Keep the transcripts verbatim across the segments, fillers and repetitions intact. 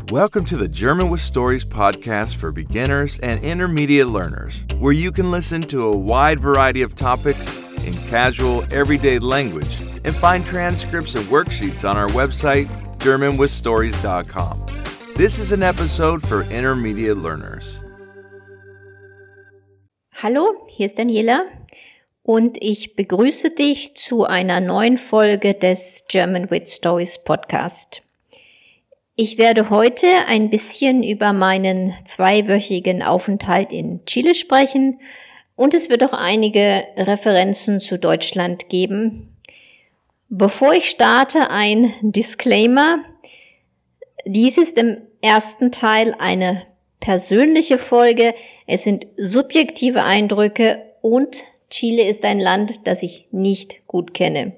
Welcome to the German with Stories podcast for beginners and intermediate learners, where you can listen to a wide variety of topics in casual, everyday language and find transcripts and worksheets on our website, german with stories dot com. This is an episode for intermediate learners. Hallo, hier ist Daniela und ich begrüße dich zu einer neuen Folge des German with Stories Podcast. Ich werde heute ein bisschen über meinen zweiwöchigen Aufenthalt in Chile sprechen und es wird auch einige Referenzen zu Deutschland geben. Bevor ich starte, ein Disclaimer. Dies ist im ersten Teil eine persönliche Folge. Es sind subjektive Eindrücke und Chile ist ein Land, das ich nicht gut kenne.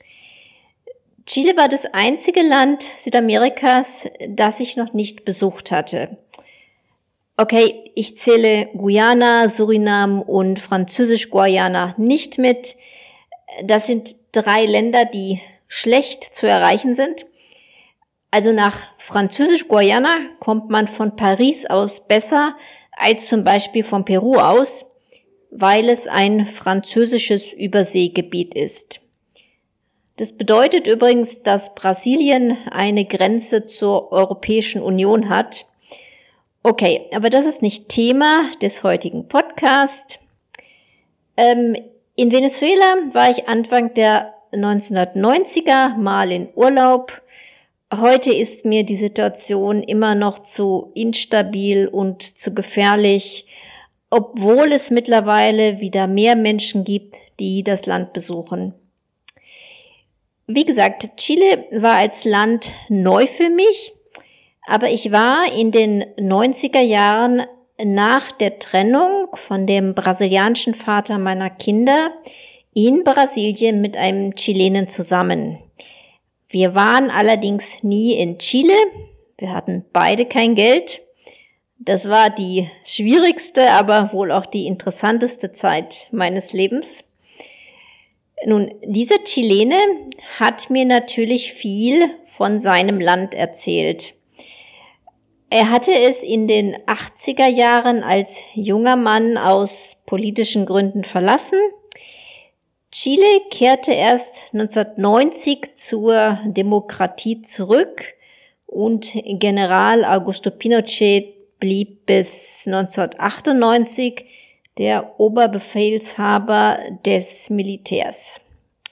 Chile war das einzige Land Südamerikas, das ich noch nicht besucht hatte. Okay, ich zähle Guyana, Suriname und Französisch-Guayana nicht mit. Das sind drei Länder, die schlecht zu erreichen sind. Also nach Französisch-Guayana kommt man von Paris aus besser als zum Beispiel von Peru aus, weil es ein französisches Überseegebiet ist. Das bedeutet übrigens, dass Brasilien eine Grenze zur Europäischen Union hat. Okay, aber das ist nicht Thema des heutigen Podcasts. Ähm, in Venezuela war ich Anfang der neunzehnhundertneunziger mal in Urlaub. Heute ist mir die Situation immer noch zu instabil und zu gefährlich, obwohl es mittlerweile wieder mehr Menschen gibt, die das Land besuchen. Wie gesagt, Chile war als Land neu für mich, aber ich war in den neunziger Jahren nach der Trennung von dem brasilianischen Vater meiner Kinder in Brasilien mit einem Chilenen zusammen. Wir waren allerdings nie in Chile. Wir hatten beide kein Geld. Das war die schwierigste, aber wohl auch die interessanteste Zeit meines Lebens. Nun, dieser Chilene hat mir natürlich viel von seinem Land erzählt. Er hatte es in den achtziger Jahren als junger Mann aus politischen Gründen verlassen. Chile kehrte erst neunzehnhundertneunzig zur Demokratie zurück und General Augusto Pinochet blieb bis neunzehnhundertachtundneunzig der Oberbefehlshaber des Militärs.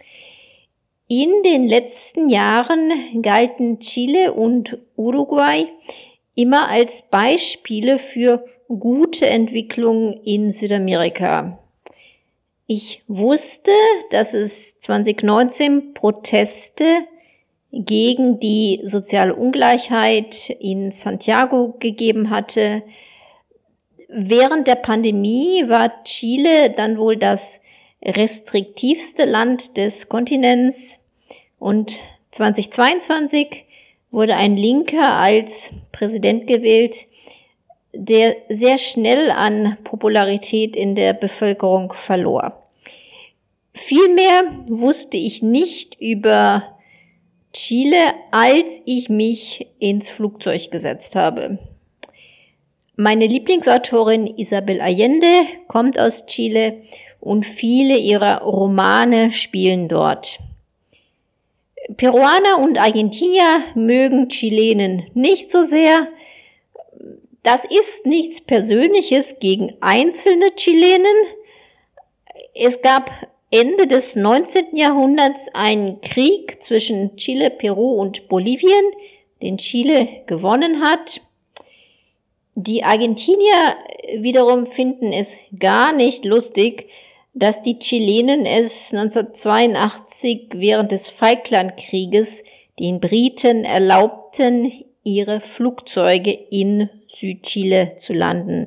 In den letzten Jahren galten Chile und Uruguay immer als Beispiele für gute Entwicklungen in Südamerika. Ich wusste, dass es zwanzig neunzehn Proteste gegen die soziale Ungleichheit in Santiago gegeben hatte. Während der Pandemie war Chile dann wohl das restriktivste Land des Kontinents und zweitausendzweiundzwanzig wurde ein Linker als Präsident gewählt, der sehr schnell an Popularität in der Bevölkerung verlor. Viel mehr wusste ich nicht über Chile, als ich mich ins Flugzeug gesetzt habe. Meine Lieblingsautorin Isabel Allende kommt aus Chile und viele ihrer Romane spielen dort. Peruaner und Argentinier mögen Chilenen nicht so sehr. Das ist nichts Persönliches gegen einzelne Chilenen. Es gab Ende des neunzehnten Jahrhunderts einen Krieg zwischen Chile, Peru und Bolivien, den Chile gewonnen hat. Die Argentinier wiederum finden es gar nicht lustig, dass die Chilenen es neunzehnhundertzweiundachtzig während des Falklandkrieges den Briten erlaubten, ihre Flugzeuge in Südchile zu landen.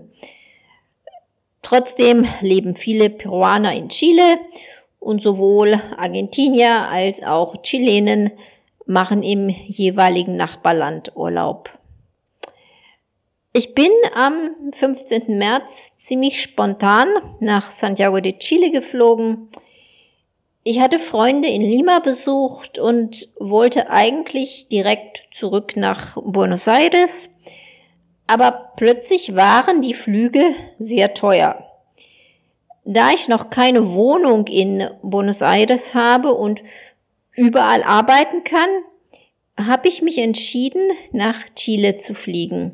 Trotzdem leben viele Peruaner in Chile und sowohl Argentinier als auch Chilenen machen im jeweiligen Nachbarland Urlaub. Ich bin am fünfzehnten März ziemlich spontan nach Santiago de Chile geflogen. Ich hatte Freunde in Lima besucht und wollte eigentlich direkt zurück nach Buenos Aires. aber plötzlich waren die Flüge sehr teuer. Da ich noch keine Wohnung in Buenos Aires habe und überall arbeiten kann, habe ich mich entschieden, nach Chile zu fliegen.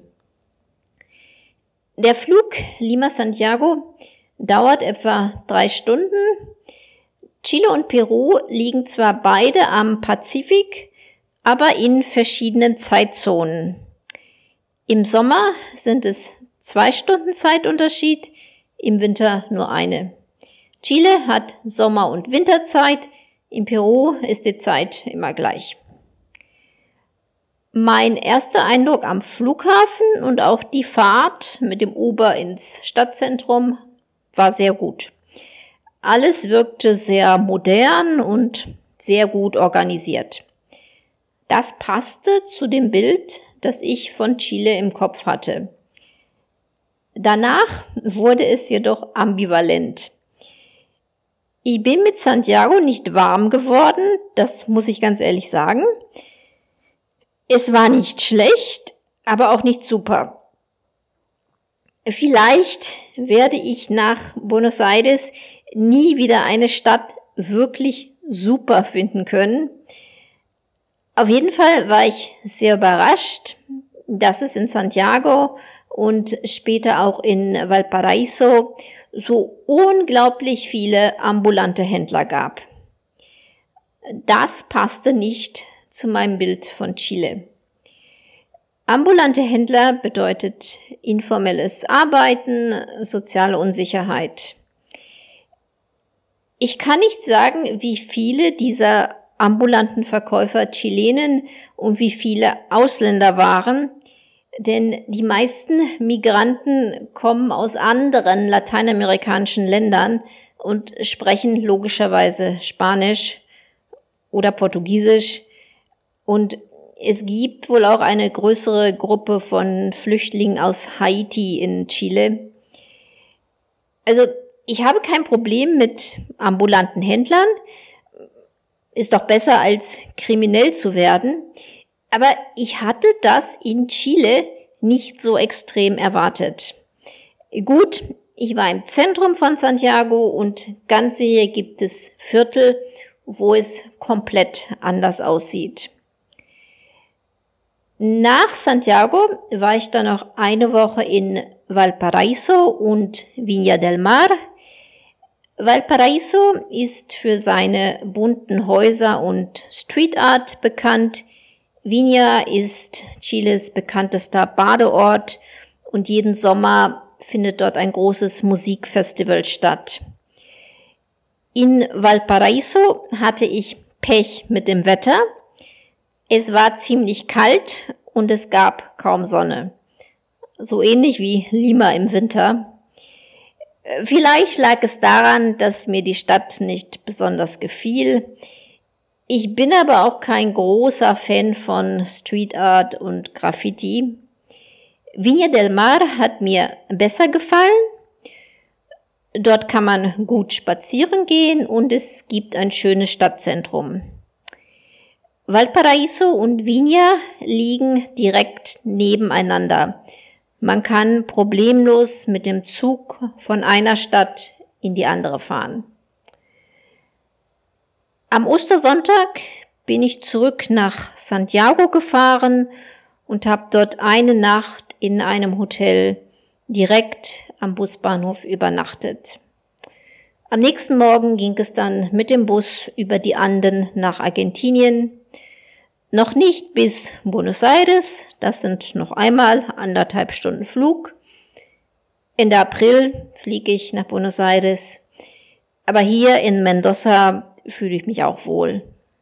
Der Flug Lima-Santiago dauert etwa drei Stunden. Chile und Peru liegen zwar beide am Pazifik, aber in verschiedenen Zeitzonen. Im Sommer sind es zwei Stunden Zeitunterschied, im Winter nur eine. Chile hat Sommer- und Winterzeit, in Peru ist die Zeit immer gleich. Mein erster Eindruck am Flughafen und auch die Fahrt mit dem Uber ins Stadtzentrum war sehr gut. Alles wirkte sehr modern und sehr gut organisiert. Das passte zu dem Bild, das ich von Chile im Kopf hatte. Danach wurde es jedoch ambivalent. Ich bin mit Santiago nicht warm geworden, das muss ich ganz ehrlich sagen. Es war nicht schlecht, aber auch nicht super. Vielleicht werde ich nach Buenos Aires nie wieder eine Stadt wirklich super finden können. Auf jeden Fall war ich sehr überrascht, dass es in Santiago und später auch in Valparaíso so unglaublich viele ambulante Händler gab. Das passte nicht zu meinem Bild von Chile. Ambulante Händler bedeutet informelles Arbeiten, soziale Unsicherheit. Ich kann nicht sagen, wie viele dieser ambulanten Verkäufer Chilenen und wie viele Ausländer waren, denn die meisten Migranten kommen aus anderen lateinamerikanischen Ländern und sprechen logischerweise Spanisch oder Portugiesisch. Und es gibt wohl auch eine größere Gruppe von Flüchtlingen aus Haiti in Chile. Also ich habe kein Problem mit ambulanten Händlern. Ist doch besser, als kriminell zu werden. Aber ich hatte das in Chile nicht so extrem erwartet. Gut, ich war im Zentrum von Santiago und ganz hier gibt es Viertel, wo es komplett anders aussieht. Nach Santiago war ich dann noch eine Woche in Valparaíso und Viña del Mar. Valparaíso ist für seine bunten Häuser und Street Art bekannt. Viña ist Chiles bekanntester Badeort und jeden Sommer findet dort ein großes Musikfestival statt. In Valparaíso hatte ich Pech mit dem Wetter. Es war ziemlich kalt und es gab kaum Sonne. So ähnlich wie Lima im Winter. Vielleicht lag es daran, dass mir die Stadt nicht besonders gefiel. Ich bin aber auch kein großer Fan von Street Art und Graffiti. Viña del Mar hat mir besser gefallen. Dort kann man gut spazieren gehen und es gibt ein schönes Stadtzentrum. Valparaíso und Viña liegen direkt nebeneinander. Man kann problemlos mit dem Zug von einer Stadt in die andere fahren. Am Ostersonntag bin ich zurück nach Santiago gefahren und habe dort eine Nacht in einem Hotel direkt am Busbahnhof übernachtet. Am nächsten Morgen ging es dann mit dem Bus über die Anden nach Argentinien. Noch nicht bis Buenos Aires, das sind noch einmal anderthalb Stunden Flug. Ende April fliege ich nach Buenos Aires, aber hier in Mendoza fühle ich mich auch wohl.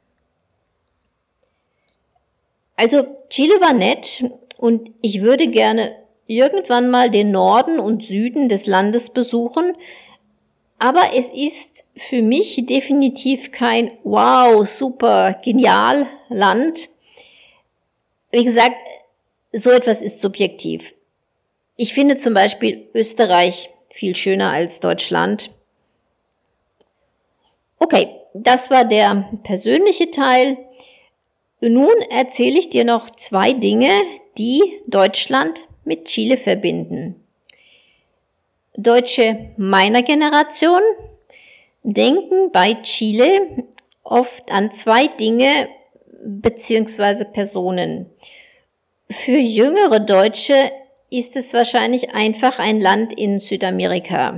Also Chile war nett und ich würde gerne irgendwann mal den Norden und Süden des Landes besuchen, aber es ist für mich definitiv kein wow, super, genial Land. Wie gesagt, so etwas ist subjektiv. Ich finde zum Beispiel Österreich viel schöner als Deutschland. Okay, das war der persönliche Teil. Nun erzähle ich dir noch zwei Dinge, die Deutschland mit Chile verbinden. Deutsche meiner Generation denken bei Chile oft an zwei Dinge bzw. Personen. Für jüngere Deutsche ist es wahrscheinlich einfach ein Land in Südamerika.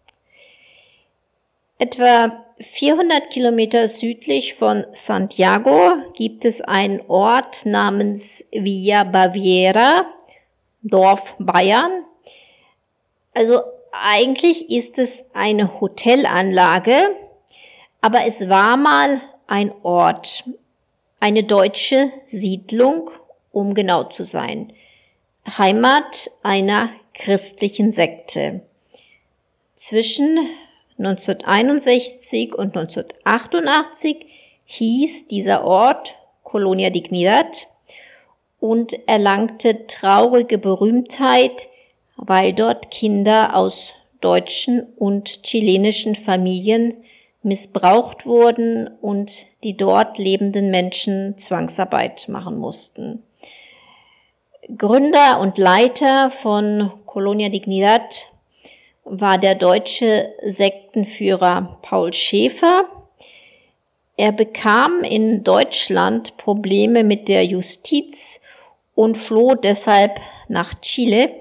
Etwa vierhundert Kilometer südlich von Santiago gibt es einen Ort namens Villa Baviera, Dorf Bayern. Also eigentlich ist es eine Hotelanlage, aber es war mal ein Ort, eine deutsche Siedlung, um genau zu sein. Heimat einer christlichen Sekte. Zwischen neunzehnhunderteinundsechzig und neunzehnhundertachtundachtzig hieß dieser Ort Colonia Dignidad und erlangte traurige Berühmtheit, weil dort Kinder aus deutschen und chilenischen Familien missbraucht wurden und die dort lebenden Menschen Zwangsarbeit machen mussten. Gründer und Leiter von Colonia Dignidad war der deutsche Sektenführer Paul Schäfer. Er bekam in Deutschland Probleme mit der Justiz und floh deshalb nach Chile.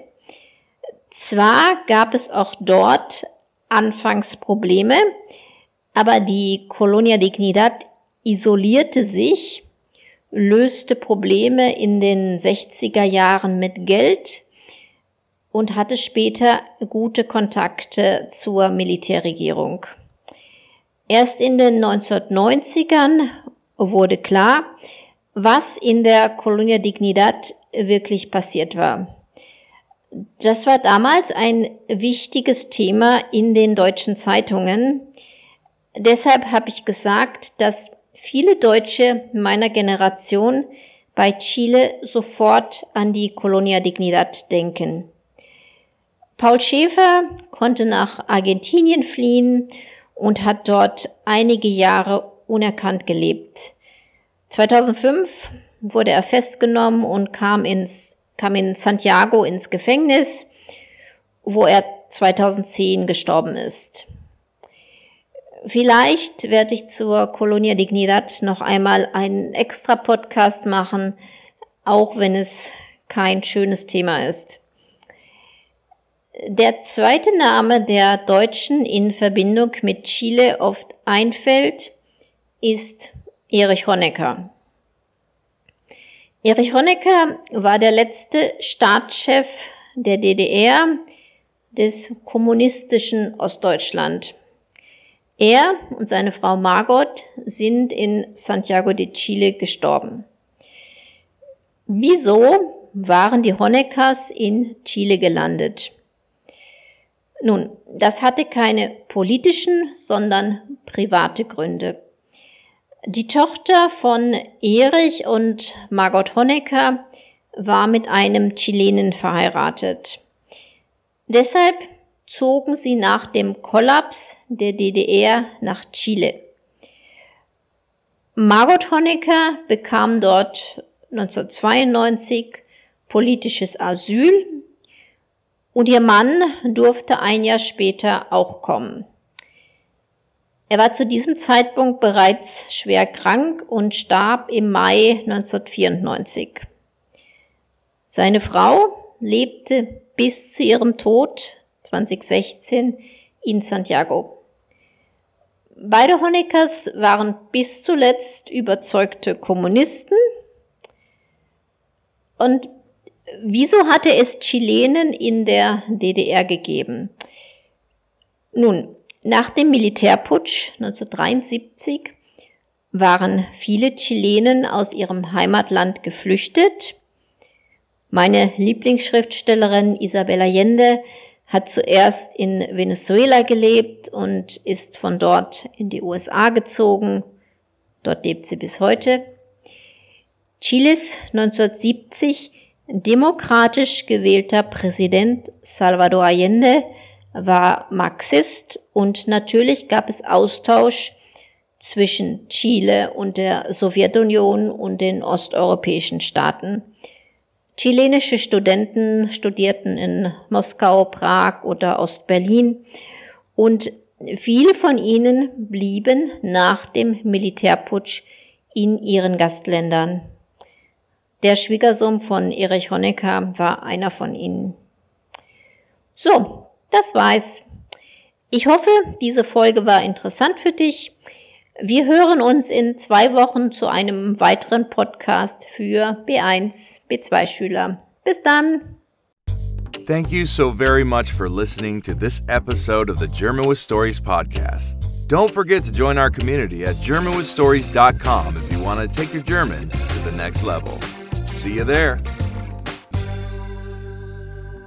Zwar gab es auch dort anfangs Probleme, aber die Colonia Dignidad isolierte sich, löste Probleme in den sechziger Jahren mit Geld und hatte später gute Kontakte zur Militärregierung. Erst in den neunzehnhundertneunzigern wurde klar, was in der Colonia Dignidad wirklich passiert war. Das war damals ein wichtiges Thema in den deutschen Zeitungen. Deshalb habe ich gesagt, dass viele Deutsche meiner Generation bei Chile sofort an die Colonia Dignidad denken. Paul Schäfer konnte nach Argentinien fliehen und hat dort einige Jahre unerkannt gelebt. zweitausendfünf wurde er festgenommen und kam ins, kam in Santiago ins Gefängnis, wo er zweitausendzehn gestorben ist. Vielleicht werde ich zur Colonia Dignidad noch einmal einen extra Podcast machen, auch wenn es kein schönes Thema ist. Der zweite Name, der Deutschen in Verbindung mit Chile oft einfällt, ist Erich Honecker. Erich Honecker war der letzte Staatschef der D D R, des kommunistischen Ostdeutschland. Er und seine Frau Margot sind in Santiago de Chile gestorben. Wieso waren die Honeckers in Chile gelandet? Nun, das hatte keine politischen, sondern private Gründe. Die Tochter von Erich und Margot Honecker war mit einem Chilenen verheiratet. Deshalb zogen sie nach dem Kollaps der D D R nach Chile. Margot Honecker bekam dort neunzehnhundertzweiundneunzig politisches Asyl und ihr Mann durfte ein Jahr später auch kommen. Er war zu diesem Zeitpunkt bereits schwer krank und starb im Mai neunzehnhundertvierundneunzig. Seine Frau lebte bis zu ihrem Tod zweitausendsechzehn in Santiago. Beide Honeckers waren bis zuletzt überzeugte Kommunisten. Und wieso hatte es Chilenen in der D D R gegeben? Nun, nach dem Militärputsch neunzehnhundertdreiundsiebzig waren viele Chilenen aus ihrem Heimatland geflüchtet. Meine Lieblingsschriftstellerin Isabel Allende hat zuerst in Venezuela gelebt und ist von dort in die U S A gezogen. Dort lebt sie bis heute. Chiles neunzehnhundertsiebzig demokratisch gewählter Präsident Salvador Allende war Marxist und natürlich gab es Austausch zwischen Chile und der Sowjetunion und den osteuropäischen Staaten. Chilenische Studenten studierten in Moskau, Prag oder Ostberlin und viele von ihnen blieben nach dem Militärputsch in ihren Gastländern. Der Schwiegersohn von Erich Honecker war einer von ihnen. So, das war's. Ich hoffe, diese Folge war interessant für dich. Wir hören uns in zwei Wochen zu einem weiteren Podcast für B eins, B zwei Schüler. Bis dann! Thank you so very much for listening to this episode of the German with Stories podcast. Don't forget to join our community at German with Stories dot com if you want to take your German to the next level. See you there.